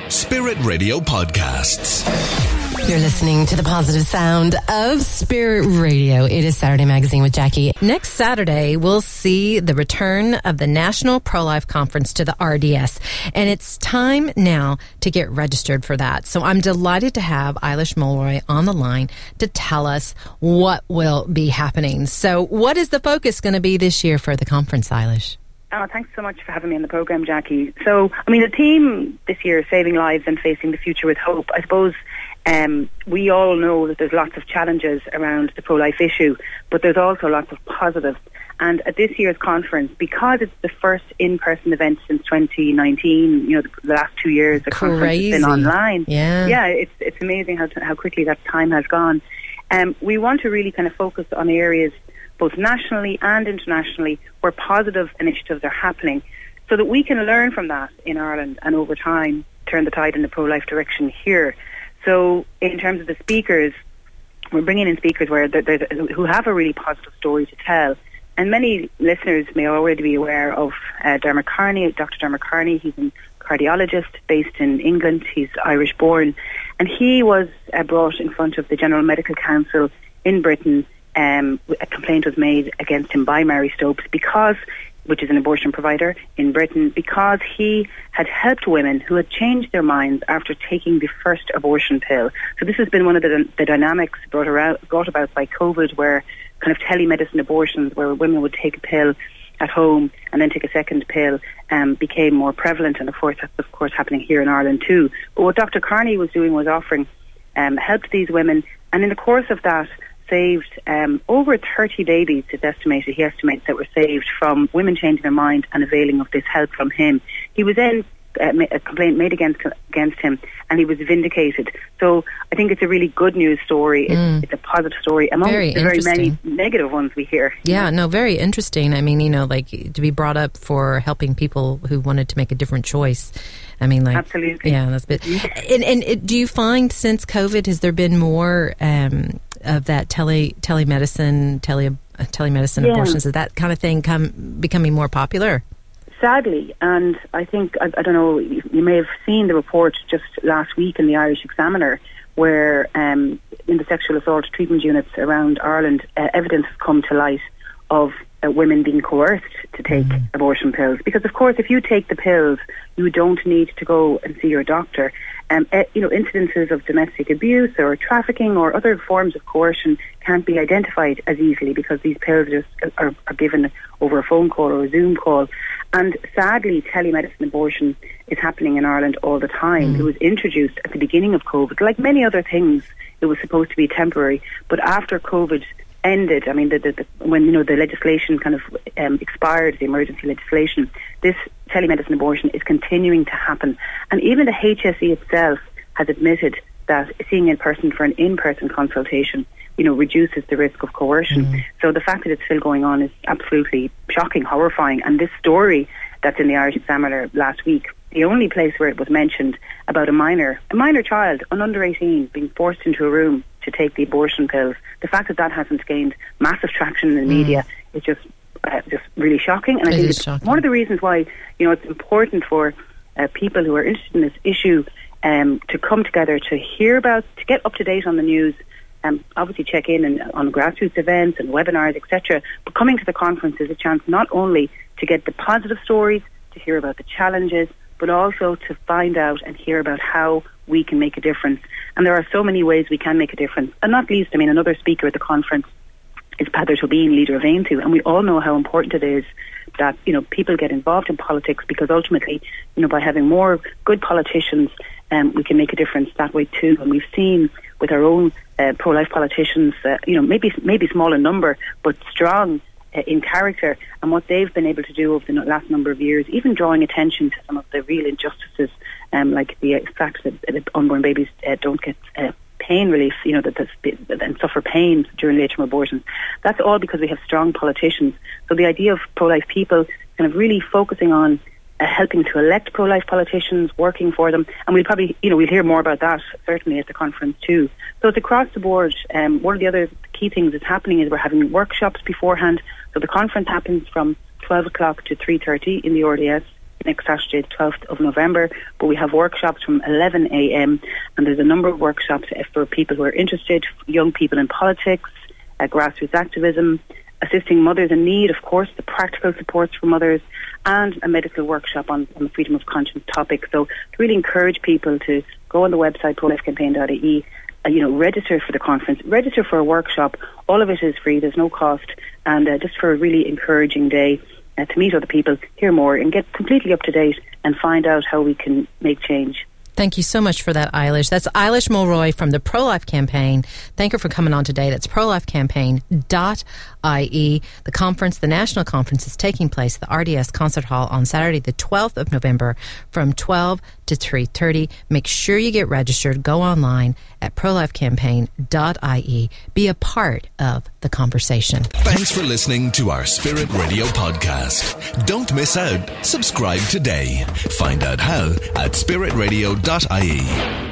Spirit Radio Podcasts. You're listening to the positive sound of Spirit Radio. It is Saturday Magazine with Jackie. Next Saturday, we'll see the return of the National Pro-Life Conference to the RDS. And it's time now to get registered for that. So I'm delighted to have Eilish Mulroy on the line to tell us what will be happening. So what is the focus going to be this year for the conference, Eilish? Oh, thanks so much for having me on the programme, Jackie. So, the theme this year is Saving Lives and Facing the Future with Hope. I suppose we all know that there's lots of challenges around the pro-life issue, but there's also lots of positives. And at this year's conference, because it's the first in-person event since 2019, the last 2 years, the conference has been online. Yeah, it's amazing how quickly that time has gone. We want to really kind of focus on areas both nationally and internationally where positive initiatives are happening, so that we can learn from that in Ireland and over time turn the tide in the pro-life direction here. So in terms of the speakers, we're bringing in speakers who have a really positive story to tell. And many listeners may already be aware of Dr. Dermot Carney. He's a cardiologist based in England. He's Irish born. And he was brought in front of the General Medical Council in Britain. A complaint was made against him by Mary Stopes, which is an abortion provider in Britain, because he had helped women who had changed their minds after taking the first abortion pill. So this has been one of the dynamics brought about by COVID, where kind of telemedicine abortions, where women would take a pill at home and then take a second pill, became more prevalent. And of course, that's happening here in Ireland too. But what Dr. Carney was doing was offering help to these women, and in the course of that, saved over 30 babies. He estimates that were saved from women changing their mind and availing of this help from him. He was then a complaint made against him, and he was vindicated. So I think it's a really good news story. It's a positive story among the very many negative ones we hear. Yeah, no, very interesting. To be brought up for helping people who wanted to make a different choice. Absolutely. Yeah, that's good. And do you find since COVID, has there been more of that telemedicine abortions? Is that kind of thing becoming more popular? Sadly, and I think, I don't know, you may have seen the report just last week in the Irish Examiner, where in the sexual assault treatment units around Ireland, evidence has come to light of women being coerced to take abortion pills. Because, of course, if you take the pills, you don't need to go and see your doctor. Incidences of domestic abuse or trafficking or other forms of coercion can't be identified as easily because these pills just are given over a phone call or a Zoom call. And sadly, telemedicine abortion is happening in Ireland all the time. It was introduced at the beginning of COVID. Like many other things, it was supposed to be temporary. But after COVID ended, when the legislation kind of expired, the emergency legislation, this telemedicine abortion is continuing to happen. And even the HSE itself has admitted that seeing a person for an in-person consultation, reduces the risk of coercion. So the fact that it's still going on is absolutely shocking, horrifying. And this story that's in the Irish Examiner last week, the only place where it was mentioned about a minor child, an under 18, being forced into a room to take the abortion pills, the fact that hasn't gained massive traction in the media is just really shocking. And I think it's shocking. One of the reasons why it's important for people who are interested in this issue to come together to get up to date on the news. Obviously check in on grassroots events and webinars, etc. But coming to the conference is a chance not only to get the positive stories, to hear about the challenges, but also to find out and hear about how we can make a difference. And there are so many ways we can make a difference. And not least, another speaker at the conference is Peadar Tóibín, leader of Aontú. And we all know how important it is that, people get involved in politics, because ultimately, by having more good politicians, we can make a difference that way too. And we've seen with our own pro-life politicians, maybe small in number, but strong in character, and what they've been able to do over the last number of years, even drawing attention to some of the real injustices, like the fact that unborn babies don't get pain relief, and suffer pain during late-term abortions. That's all because we have strong politicians. So the idea of pro-life people kind of really focusing on helping to elect pro-life politicians, working for them, and we'll probably, we'll hear more about that certainly at the conference too. So it's across the board. One of the other key things that's happening is we're having workshops beforehand. So the conference happens from 12 o'clock to 3:30 in the RDS. next Saturday, the 12th of November, but we have workshops from 11 a.m. and there's a number of workshops for people who are interested, young people in politics, grassroots activism, assisting mothers in need, of course, the practical supports for mothers, and a medical workshop on the freedom of conscience topic. So to really encourage people to go on the website prolifecampaign.ie, register for the conference, register for a workshop. All of it is free, there's no cost, and just for a really encouraging day to meet other people, hear more, and get completely up to date and find out how we can make change. Thank you so much for that, Eilish. That's Eilish Mulroy from the Pro-Life Campaign. Thank her for coming on today. That's prolifecampaign.ie. The conference, the national conference, is taking place at the RDS Concert Hall on Saturday, the 12th of November from 12 to 3:30. Make sure you get registered. Go online at prolifecampaign.ie. Be a part of the conversation. Thanks for listening to our Spirit Radio podcast. Don't miss out. Subscribe today. Find out how at spiritradio.ie.